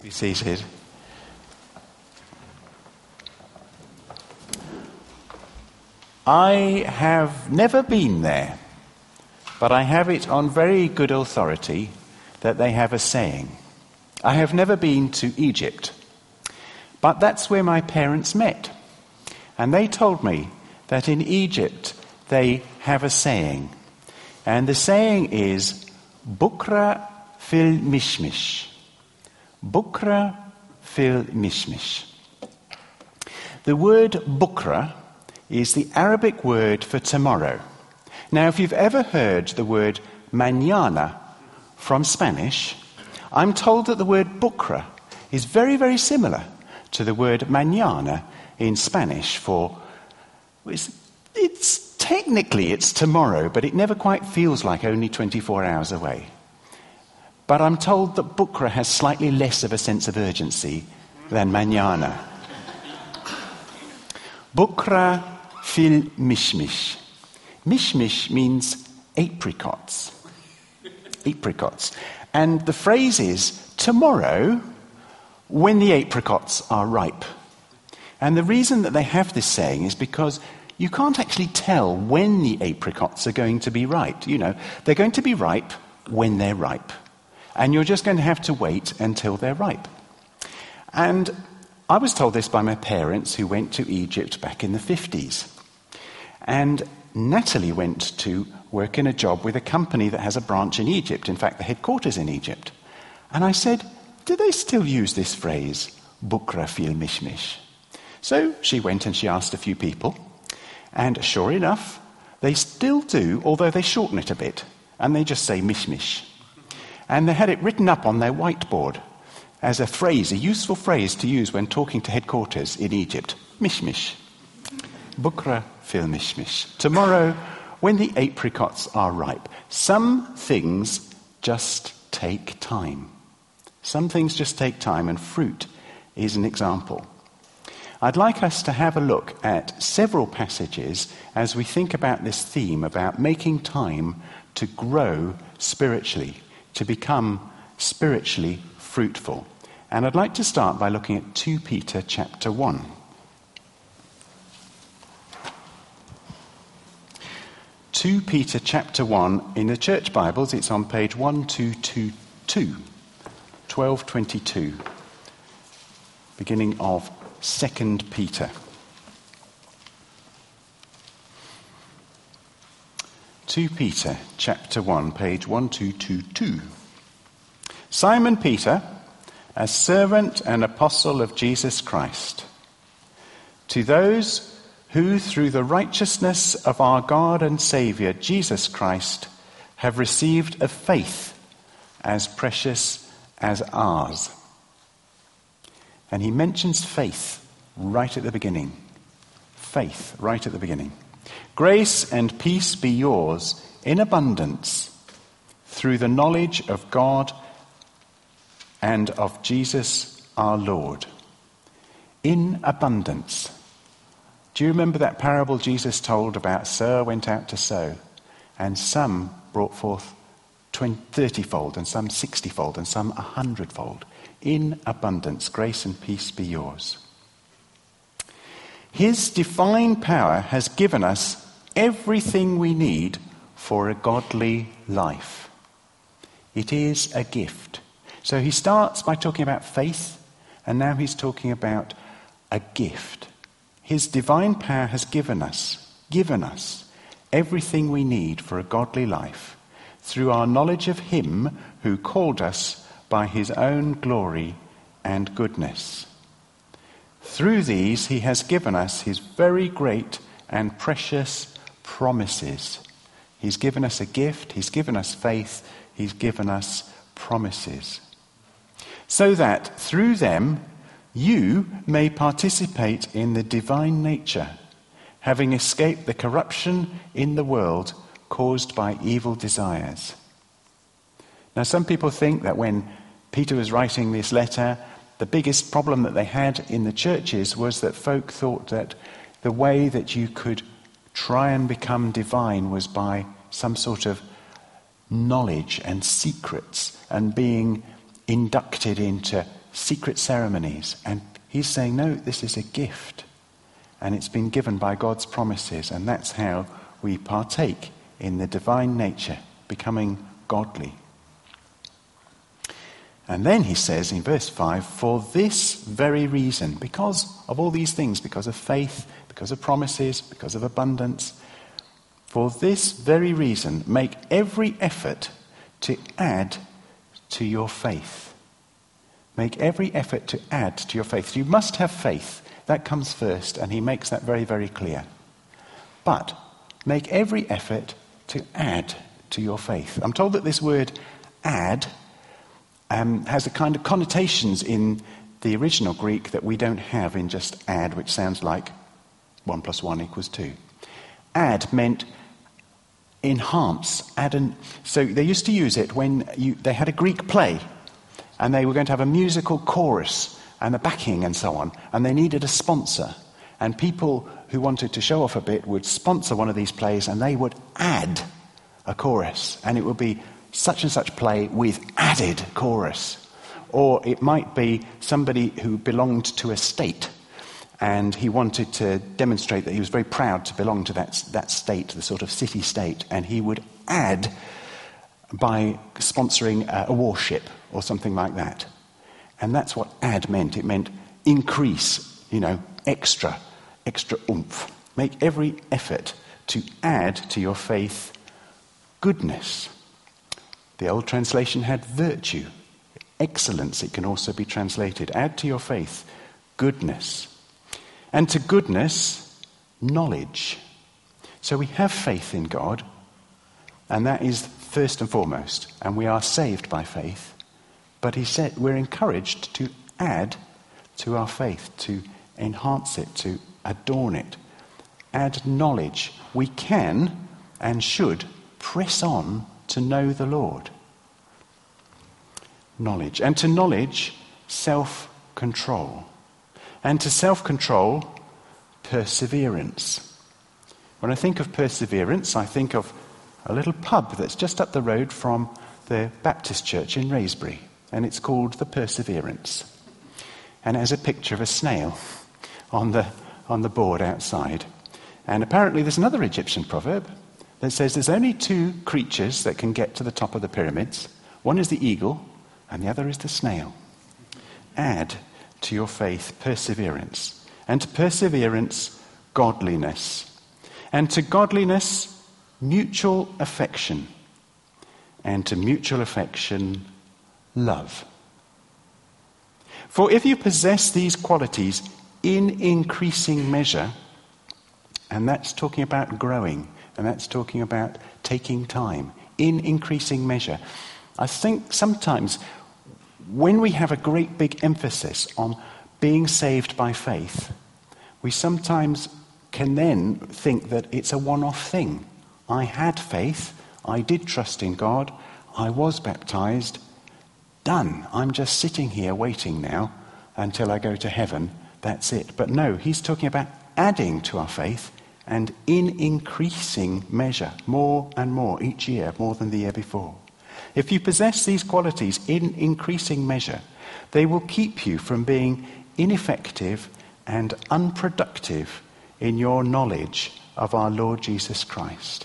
Be seated. I have never been there, but I have it on very good authority that they have a saying. I have never been to Egypt, but that's where my parents met. And they told me that in Egypt they have a saying. And the saying is, Bukra fil mishmish. Bukra fil mishmish. The word bukra is the Arabic word for tomorrow. Now, if you've ever heard the word mañana from Spanish, I'm told that the word bukra is very, very similar to the word mañana in Spanish for, it's technically it's tomorrow, but it never quite feels like only 24 hours away. But I'm told that bukra has slightly less of a sense of urgency than mañana. Bukra fil mishmish. Mishmish means apricots. Apricots. And the phrase is, tomorrow, when the apricots are ripe. And the reason that they have this saying is because you can't actually tell when the apricots are going to be ripe. You know, they're going to be ripe when they're ripe. And you're just going to have to wait until they're ripe. And I was told this by my parents who went to Egypt back in the 50s. And Natalie went to work in a job with a company that has a branch in Egypt, in fact, the headquarters in Egypt. And I said, do they still use this phrase, bukra fil mishmish? So she went and she asked a few people. And sure enough, they still do, although they shorten it a bit. And they just say mishmish. And they had it written up on their whiteboard as a phrase, a useful phrase to use when talking to headquarters in Egypt. Mishmish. Bukra fil mishmish. Tomorrow, when the apricots are ripe. Some things just take time. Some things just take time, and fruit is an example. I'd like us to have a look at several passages as we think about this theme about making time to grow spiritually, to become spiritually fruitful. And I'd like to start by looking at 2 Peter chapter 1. 2 Peter chapter 1, in the Church Bibles, it's on page 1222, 1222, beginning of 2 Peter. 2 Peter chapter 1, page 1222. Simon Peter, a servant and apostle of Jesus Christ, to those who through the righteousness of our God and Saviour Jesus Christ have received a faith as precious as ours. And he mentions faith right at the beginning. Faith right at the beginning. Grace and peace be yours in abundance through the knowledge of God and of Jesus our Lord. In abundance. Do you remember that parable Jesus told about sower went out to sow, and some brought forth 30-fold, and some 60-fold, and some 100-fold? In abundance, grace and peace be yours. His divine power has given us everything we need for a godly life. It is a gift. So he starts by talking about faith, and now he's talking about a gift. His divine power has given us everything we need for a godly life through our knowledge of him who called us by his own glory and goodness. Through these he has given us his very great and precious promises. He's given us a gift, he's given us faith, he's given us promises. So that through them you may participate in the divine nature, having escaped the corruption in the world caused by evil desires. Now, some people think that when Peter was writing this letter, the biggest problem that they had in the churches was that folk thought that the way that you could try and become divine was by some sort of knowledge and secrets and being inducted into secret ceremonies. And he's saying, no, this is a gift. And it's been given by God's promises. And that's how we partake in the divine nature, becoming godly. And then he says in verse 5, for this very reason, because of all these things, because of faith, because of promises, because of abundance, for this very reason, make every effort to add to your faith. Make every effort to add to your faith. You must have faith. That comes first, and he makes that very, very clear. But make every effort to add to your faith. I'm told that this word add has a kind of connotations in the original Greek that we don't have in just add, which sounds like 1 + 1 = 2. Add meant enhance. So they used to use it when they had a Greek play and they were going to have a musical chorus and a backing and so on, and they needed a sponsor. And people who wanted to show off a bit would sponsor one of these plays, and they would add a chorus, and it would be such and such play with added chorus. Or it might be somebody who belonged to a state, and he wanted to demonstrate that he was very proud to belong to that state, the sort of city-state, and he would add by sponsoring a warship or something like that. And that's what add meant. It meant increase, extra oomph. Make every effort to add to your faith goodness. The old translation had virtue. Excellence, it can also be translated. Add to your faith goodness. And to goodness, knowledge. So we have faith in God, and that is first and foremost, and we are saved by faith. But he said we're encouraged to add to our faith, to enhance it, to adorn it. Add knowledge. We can and should press on to know the Lord. Knowledge. And to knowledge, self-control. And to self-control, perseverance. When I think of perseverance, I think of a little pub that's just up the road from the Baptist church in Wraysbury, and it's called the Perseverance. And it has a picture of a snail on the board outside. And apparently there's another Egyptian proverb that says there's only two creatures that can get to the top of the pyramids. One is the eagle, and the other is the snail. Add to your faith perseverance. And to perseverance, godliness. And to godliness, mutual affection. And to mutual affection, love. For if you possess these qualities in increasing measure, and that's talking about growing, and that's talking about taking time, in increasing measure. I think sometimes when we have a great big emphasis on being saved by faith, we sometimes can then think that it's a one-off thing. I had faith, I did trust in God, I was baptized, done. I'm just sitting here waiting now until I go to heaven. That's it. But no, he's talking about adding to our faith and in increasing measure, more and more each year, more than the year before. If you possess these qualities in increasing measure, they will keep you from being ineffective and unproductive in your knowledge of our Lord Jesus Christ.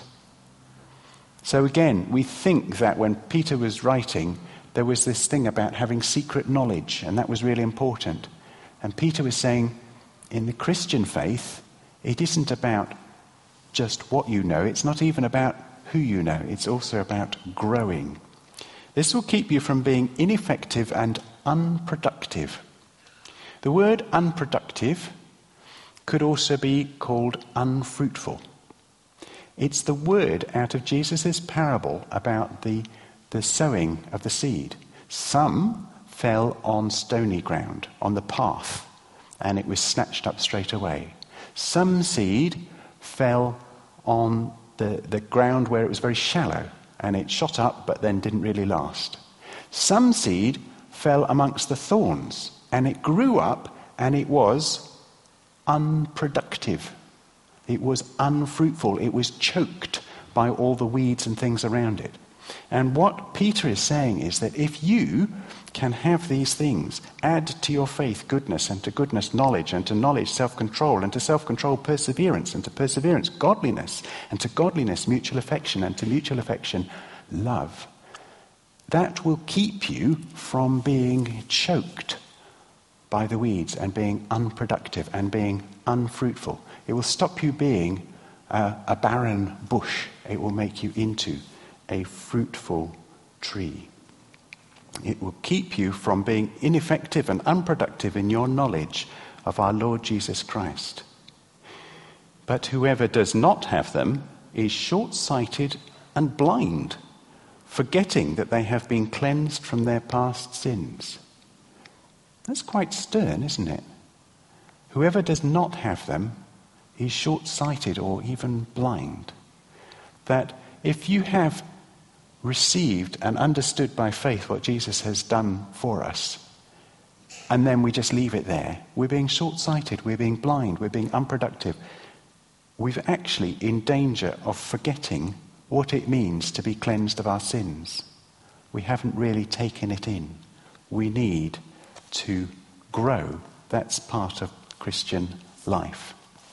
So again, we think that when Peter was writing, there was this thing about having secret knowledge, and that was really important. And Peter was saying, in the Christian faith, it isn't about just what you know. It's not even about who you know. It's also about growing. This will keep you from being ineffective and unproductive. The word unproductive could also be called unfruitful. It's the word out of Jesus' parable about the sowing of the seed. Some fell on stony ground, on the path, and it was snatched up straight away. Some seed fell on the ground where it was very shallow, and it shot up but then didn't really last. Some seed fell amongst the thorns, and it grew up and it was unproductive. It was unfruitful. It was choked by all the weeds and things around it. And what Peter is saying is that if you can have these things, add to your faith goodness, and to goodness knowledge, and to knowledge self-control, and to self-control perseverance, and to perseverance godliness, and to godliness mutual affection, and to mutual affection love, that will keep you from being choked by the weeds and being unproductive and being unfruitful. It will stop you being a barren bush. It will make you into a fruitful tree. It will keep you from being ineffective and unproductive in your knowledge of our Lord Jesus Christ. But whoever does not have them is short-sighted and blind, forgetting that they have been cleansed from their past sins. That's quite stern, isn't it? Whoever does not have them is short-sighted or even blind. That if you have received and understood by faith what Jesus has done for us, and then we just leave it there, we're being short-sighted, we're being blind, we're being unproductive. We're actually in danger of forgetting what it means to be cleansed of our sins. We haven't really taken it in. We need to grow. That's part of Christian life.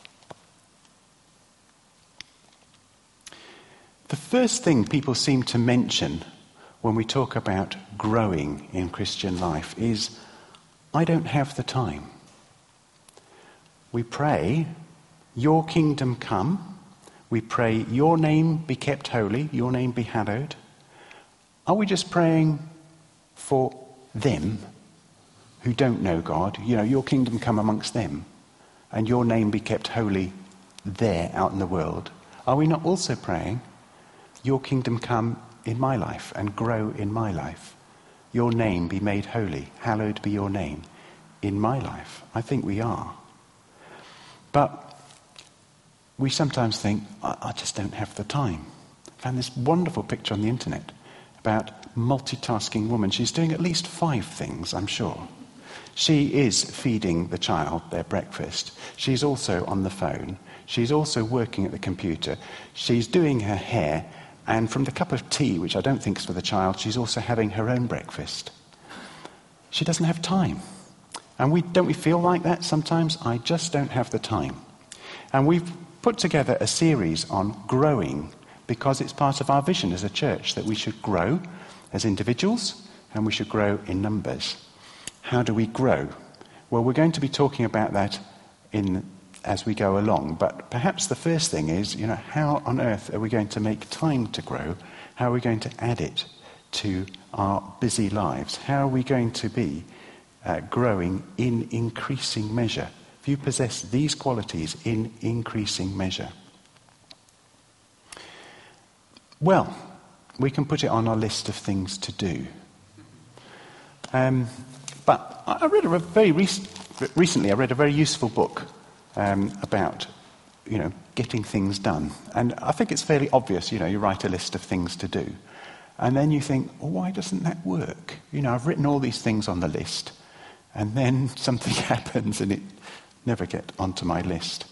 The first thing people seem to mention when we talk about growing in Christian life is, I don't have the time. We pray, your kingdom come. We pray, your name be kept holy, your name be hallowed. Are we just praying for them who don't know God? You know, your kingdom come amongst them, and your name be kept holy there out in the world. Are we not also praying, your kingdom come in my life and grow in my life? Your name be made holy, hallowed be your name in my life. I think we are. But we sometimes think, I just don't have the time. I found this wonderful picture on the internet about multitasking woman. She's doing at least 5 things, I'm sure. She is feeding the child their breakfast. She's also on the phone. She's also working at the computer. She's doing her hair. And from the cup of tea, which I don't think is for the child, she's also having her own breakfast. She doesn't have time. And don't we feel like that sometimes? I just don't have the time. And we've put together a series on growing because it's part of our vision as a church that we should grow as individuals and we should grow in numbers. How do we grow? Well, we're going to be talking about that as we go along, but perhaps the first thing is, how on earth are we going to make time to grow? How are we going to add it to our busy lives? How are we going to be growing in increasing measure? If you possess these qualities in increasing measure. Well, we can put it on our list of things to do. But I read recently I read a very useful book about, getting things done. And I think it's fairly obvious, you write a list of things to do. And then you think, well, why doesn't that work? I've written all these things on the list. And then something happens and it never get onto my list.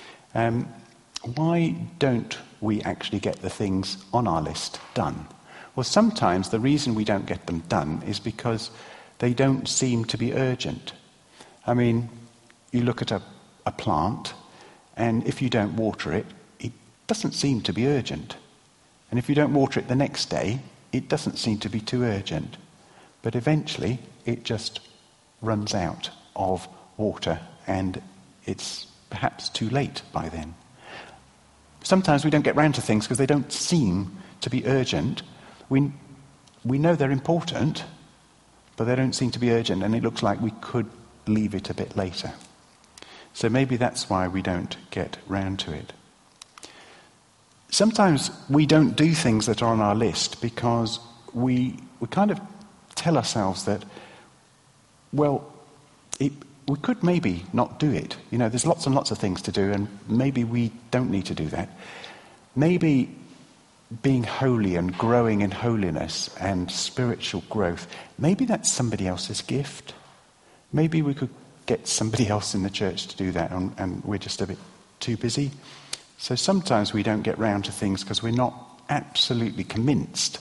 Why don't we actually get the things on our list done? Well, sometimes the reason we don't get them done is because they don't seem to be urgent. I mean, you look at a plant, and if you don't water it, it doesn't seem to be urgent. And if you don't water it the next day, it doesn't seem to be too urgent. But eventually, it just runs out of water, and it's perhaps too late by then. Sometimes we don't get round to things because they don't seem to be urgent. We know they're important, but they don't seem to be urgent, and it looks like we could leave it a bit later. So maybe that's why we don't get round to it. Sometimes we don't do things that are on our list because we kind of tell ourselves that, well, we could maybe not do it. There's lots and lots of things to do, and maybe we don't need to do that. Maybe being holy and growing in holiness and spiritual growth, maybe that's somebody else's gift. Maybe we could get somebody else in the church to do that, and we're just a bit too busy. So sometimes we don't get round to things because we're not absolutely convinced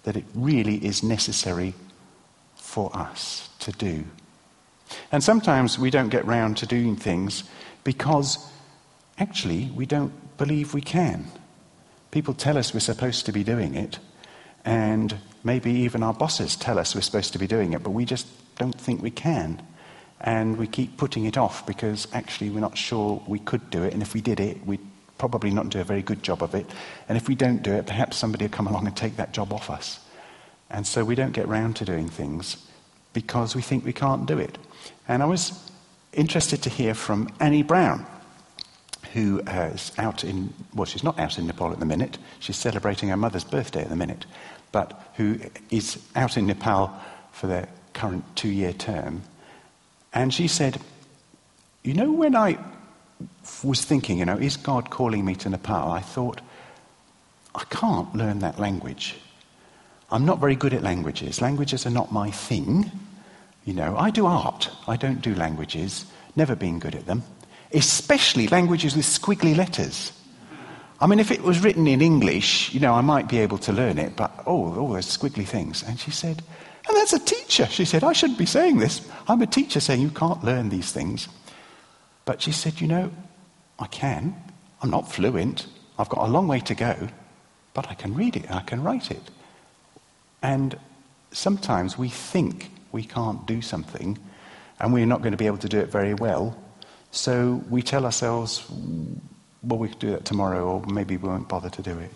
that it really is necessary for us to do. And sometimes we don't get round to doing things because actually we don't believe we can. People tell us we're supposed to be doing it, and maybe even our bosses tell us we're supposed to be doing it, but we just don't think we can. And we keep putting it off because actually we're not sure we could do it, and if we did it, we'd probably not do a very good job of it. And if we don't do it, perhaps somebody will come along and take that job off us. And so we don't get round to doing things because we think we can't do it. And I was interested to hear from Annie Brown, who is out in, well, she's not out in Nepal at the minute. She's celebrating her mother's birthday at the minute, but who is out in Nepal for their current 2-year term. And she said, you know, when I was thinking, you know, is God calling me to Nepal? I thought, I can't learn that language. I'm not very good at languages. Languages are not my thing. You know, I do art. I don't do languages. Never been good at them. Especially languages with squiggly letters. I mean, if it was written in English, you know, I might be able to learn it, but all those squiggly things. And she said, and that's a teacher. She said, I shouldn't be saying this. I'm a teacher saying you can't learn these things. But she said, you know, I can. I'm not fluent. I've got a long way to go, but I can read it, I can write it. And sometimes we think we can't do something, and we're not going to be able to do it very well. So we tell ourselves, well, we could do that tomorrow, or maybe we won't bother to do it.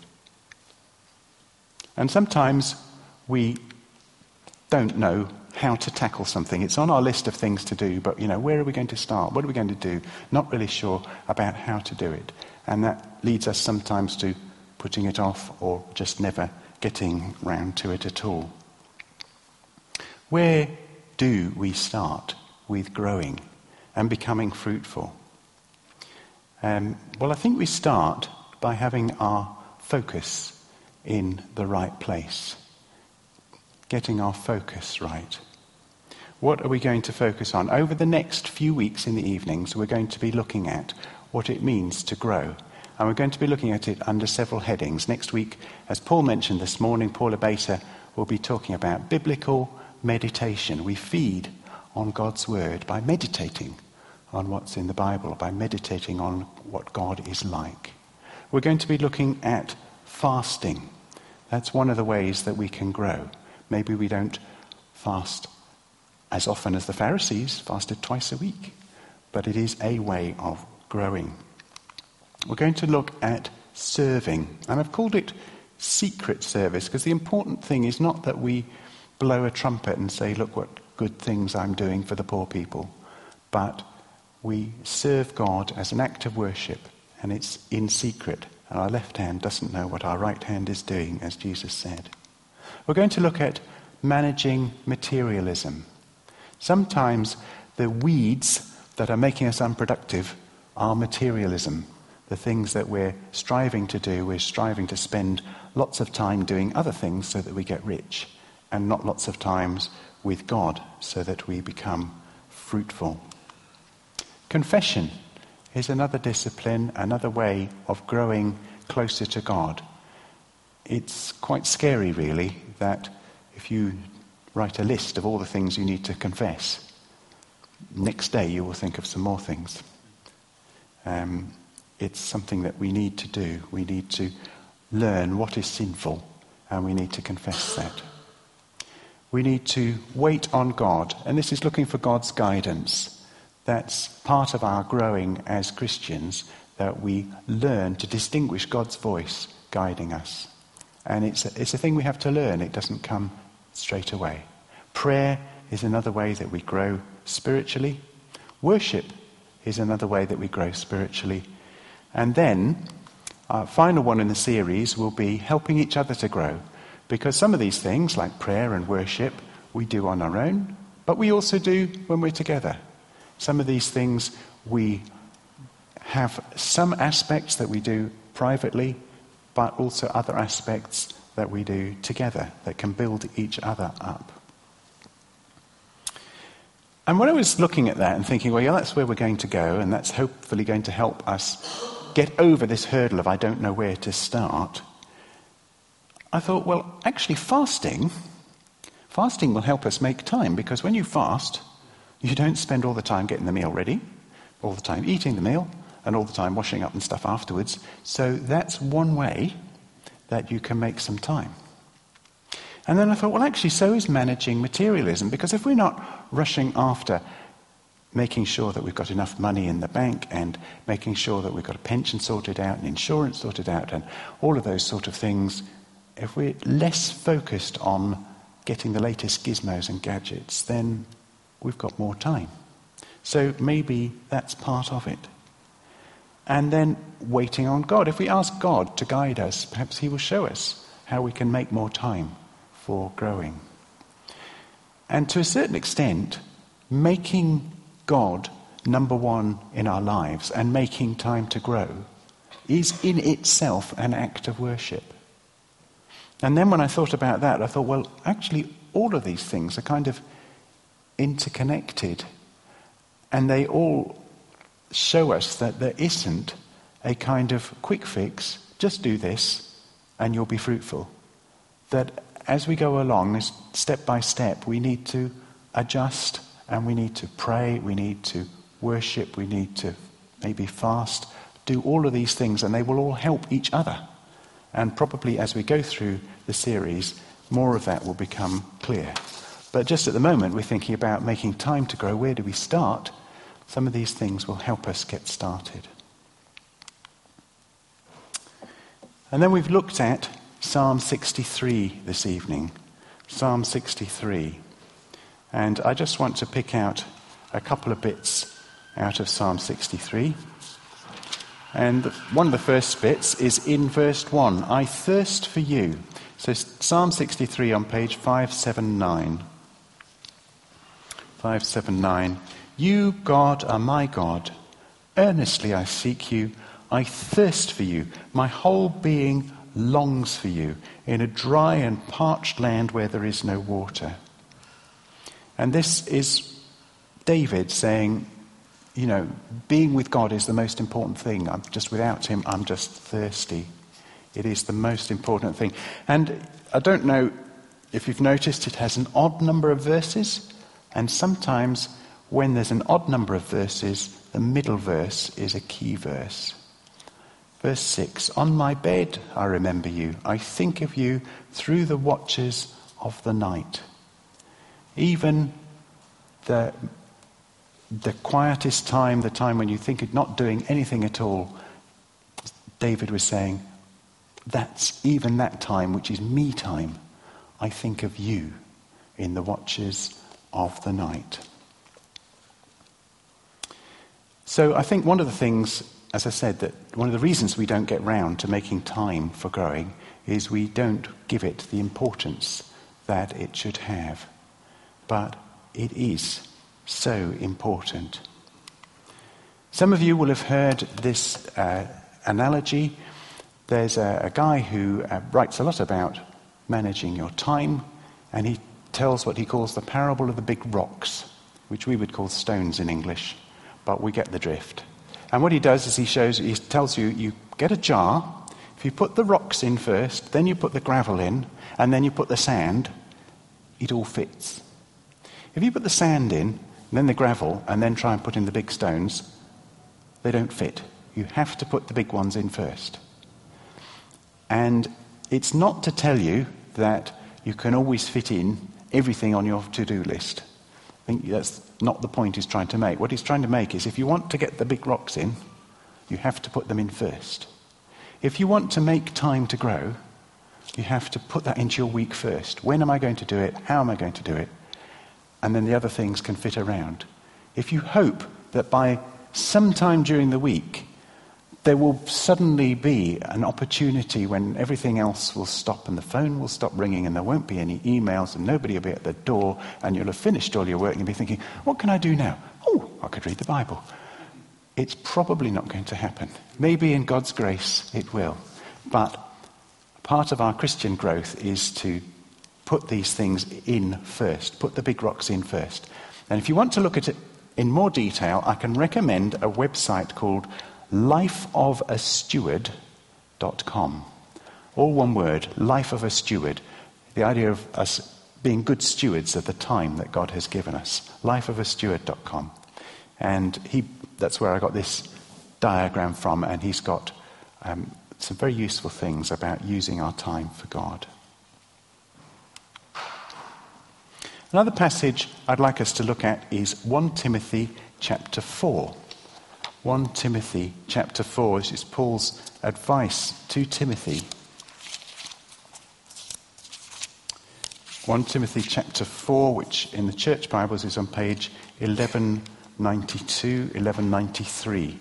And sometimes we don't know how to tackle something. It's on our list of things to do, but, you know, where are we going to start? What are we going to do? Not really sure about how to do it. And that leads us sometimes to putting it off or just never getting round to it at all. Where do we start with growing and becoming fruitful? Well, I think we start by having our focus in the right place. Getting our focus right. What are we going to focus on? Over the next few weeks in the evenings, we're going to be looking at what it means to grow. And we're going to be looking at it under several headings. Next week, as Paul mentioned this morning, Paul Abeta will be talking about biblical meditation. We feed on God's word by meditating on what's in the Bible, by meditating on what God is like. We're going to be looking at fasting. That's one of the ways that we can grow. Maybe we don't fast as often as the Pharisees fasted twice a week, but it is a way of growing. We're going to look at serving, and I've called it secret service because the important thing is not that we blow a trumpet and say, look what good things I'm doing for the poor people, but we serve God as an act of worship, and it's in secret, and our left hand doesn't know what our right hand is doing, as Jesus said. We're going to look at managing materialism. Sometimes the weeds that are making us unproductive are materialism. The things that we're striving to do, we're striving to spend lots of time doing other things so that we get rich, and not lots of times with God so that we become fruitful. Confession is another discipline, another way of growing closer to God. It's quite scary, really, that if you write a list of all the things you need to confess, next day you will think of some more things. It's something that we need to do. We need to learn what is sinful, and we need to confess that. We need to wait on God, and this is looking for God's guidance. That's part of our growing as Christians, that we learn to distinguish God's voice guiding us. And it's a thing we have to learn. It doesn't come straight away. Prayer is another way that we grow spiritually. Worship is another way that we grow spiritually. And then, our final one in the series will be helping each other to grow. Because some of these things, like prayer and worship, we do on our own, but we also do when we're together. Some of these things we have some aspects that we do privately, but also other aspects that we do together that can build each other up. And when I was looking at that and thinking, well, yeah, that's where we're going to go, and that's hopefully going to help us get over this hurdle of I don't know where to start, I thought, well, actually fasting will help us make time, because when you fast, you don't spend all the time getting the meal ready, all the time eating the meal, and all the time washing up and stuff afterwards. So that's one way that you can make some time. And then I thought, well, actually, so is managing materialism, because if we're not rushing after making sure that we've got enough money in the bank and making sure that we've got a pension sorted out and insurance sorted out and all of those sort of things, if we're less focused on getting the latest gizmos and gadgets, then we've got more time. So maybe that's part of it. And then waiting on God. If we ask God to guide us, perhaps he will show us how we can make more time for growing. And to a certain extent, making God number one in our lives and making time to grow is in itself an act of worship. And then when I thought about that, I thought, well, actually all of these things are kind of interconnected, and they all show us that there isn't a kind of quick fix, just do this and you'll be fruitful. That as we go along, step by step, we need to adjust, and we need to pray, we need to worship, we need to maybe fast, do all of these things, and they will all help each other. And probably as we go through the series, more of that will become clear. But just at the moment, we're thinking about making time to grow. Where do we start? Some of these things will help us get started. And then we've looked at Psalm 63 this evening. Psalm 63. And I just want to pick out a couple of bits out of Psalm 63. And one of the first bits is in verse 1. I thirst for you. So Psalm 63 on page 579. 579. You, God, are my God. Earnestly I seek you. I thirst for you. My whole being longs for you in a dry and parched land where there is no water. And this is David saying, you know, being with God is the most important thing. Without him, I'm just thirsty. It is the most important thing. And I don't know if you've noticed, it has an odd number of verses. And sometimes when there's an odd number of verses, the middle verse is a key verse. Verse 6, on my bed I remember you. I think of you through the watches of the night. Even the quietest time, the time when you think of not doing anything at all, David was saying, that's even that time, which is me time, I think of you in the watches of the night. So I think one of the things, as I said, that one of the reasons we don't get round to making time for growing is we don't give it the importance that it should have. But it is so important. Some of you will have heard this analogy. There's a guy who writes a lot about managing your time, and he tells what he calls the parable of the big rocks, which we would call stones in English, but we get the drift. And what he does is he tells you, you get a jar, if you put the rocks in first, then you put the gravel in, and then you put the sand, it all fits. If you put the sand in, then the gravel, and then try and put in the big stones, they don't fit. You have to put the big ones in first. And it's not to tell you that you can always fit in everything on your to-do list. I think that's not the point he's trying to make. What he's trying to make is if you want to get the big rocks in, you have to put them in first. If you want to make time to grow, you have to put that into your week first. When am I going to do it? How am I going to do it? And then the other things can fit around. If you hope that by sometime during the week there will suddenly be an opportunity when everything else will stop and the phone will stop ringing and there won't be any emails and nobody will be at the door and you'll have finished all your work and you'll be thinking, what can I do now? Oh, I could read the Bible. It's probably not going to happen. Maybe in God's grace it will. But part of our Christian growth is to put these things in first, put the big rocks in first. And if you want to look at it in more detail, I can recommend a website called lifeofasteward.com All one word, life of a steward. The idea of us being good stewards of the time that God has given us. Lifeofasteward.com. And that's where I got this diagram from, and he's got some very useful things about using our time for God. Another passage I'd like us to look at is 1 Timothy chapter 4. 1 Timothy chapter 4, this is Paul's advice to Timothy. 1 Timothy chapter 4, which in the Church Bibles is on page 1192, 1193.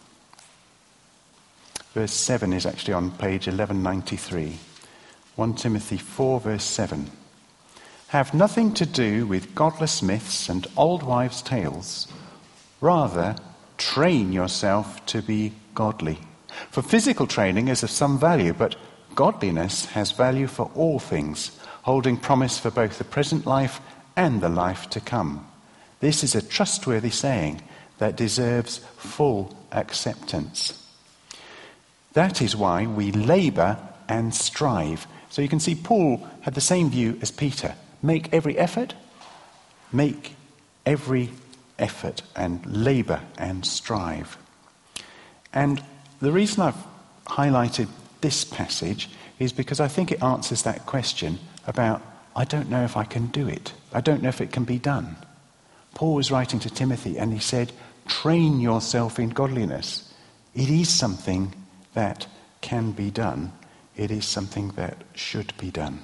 Verse 7 is actually on page 1193. 1 Timothy 4, verse 7. Have nothing to do with godless myths and old wives' tales. Rather, train yourself to be godly. For physical training is of some value, but godliness has value for all things, holding promise for both the present life and the life to come. This is a trustworthy saying that deserves full acceptance. That is why we labour and strive. So you can see Paul had the same view as Peter. Make every effort. Make every effort and labour and strive. And the reason I've highlighted this passage is because I think it answers that question about, I don't know if I can do it. I don't know if it can be done. Paul was writing to Timothy and he said, train yourself in godliness. It is something that can be done. It is something that should be done.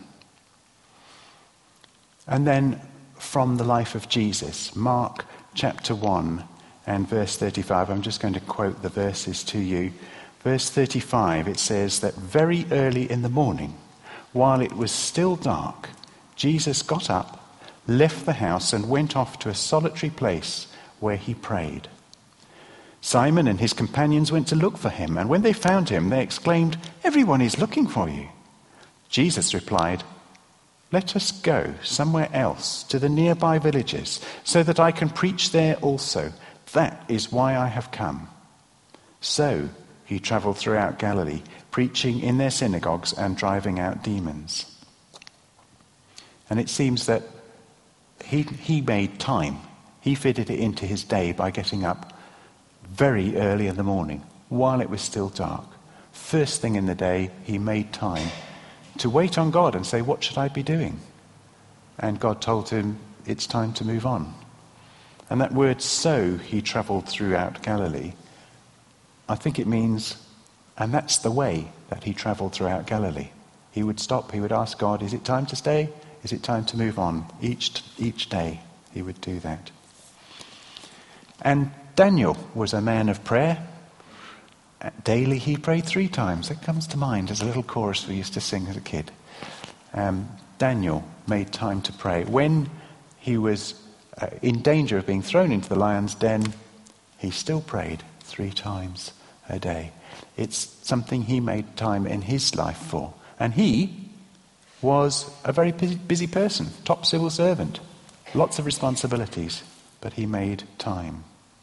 And then from the life of Jesus, Mark chapter 1 and verse 35. I'm just going to quote the verses to you. Verse 35, it says that very early in the morning, while it was still dark, Jesus got up, left the house and went off to a solitary place where he prayed. Simon and his companions went to look for him, and when they found him, they exclaimed, "Everyone is looking for you." Jesus replied, "Let us go somewhere else to the nearby villages, so that I can preach there also. That is why I have come." So he travelled throughout Galilee, preaching in their synagogues and driving out demons. And it seems that he made time. He fitted it into his day by getting up very early in the morning, while it was still dark. First thing in the day, he made time to wait on God and say, what should I be doing? And God told him, it's time to move on. And that word, so he travelled throughout Galilee, I think it means, and that's the way that he travelled throughout Galilee. He would stop, he would ask God, is it time to stay? Is it time to move on? Each day he would do that. And Daniel was a man of prayer. Daily he prayed 3 times. It comes to mind as a little chorus we used to sing as a kid. Daniel made time to pray. When he was in danger of being thrown into the lion's den, he still prayed 3 times a day. It's something he made time in his life for. And he was a very busy person, top civil servant, lots of responsibilities, but he made time.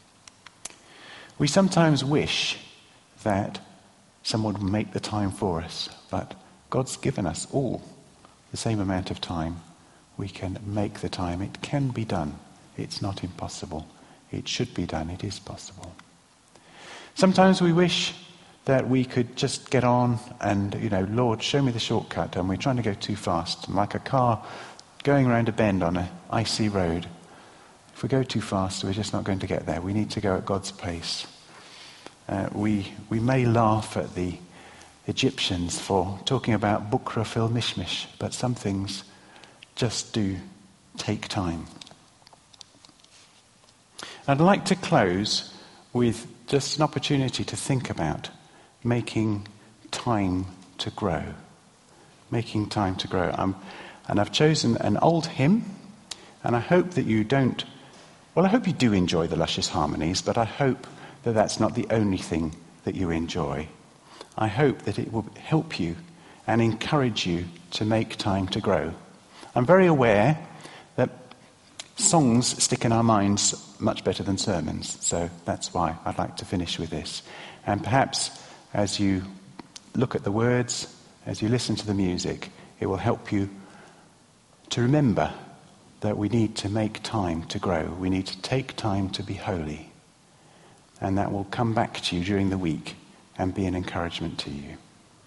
We sometimes wish that someone would make the time for us, but God's given us all the same amount of time. We can make the time. It can be done. It's not impossible. It should be done. It is possible. Sometimes we wish that we could just get on and, Lord, show me the shortcut, and we're trying to go too fast, like a car going around a bend on an icy road. If we go too fast, we're just not going to get there. We need to go at God's pace. We may laugh at the Egyptians for talking about Bukra fil mishmish, but some things just do take time. I'd like to close with just an opportunity to think about making time to grow. Making time to grow. And I've chosen an old hymn, and I hope that you don't... Well, I hope you do enjoy the luscious harmonies, but I hope that that's not the only thing that you enjoy. I hope that it will help you and encourage you to make time to grow. I'm very aware that songs stick in our minds much better than sermons, so that's why I'd like to finish with this. And perhaps as you look at the words as you listen to the music, it will help you to remember that we need to make time to grow. We need to take time to be holy. And that will come back to you during the week and be an encouragement to you.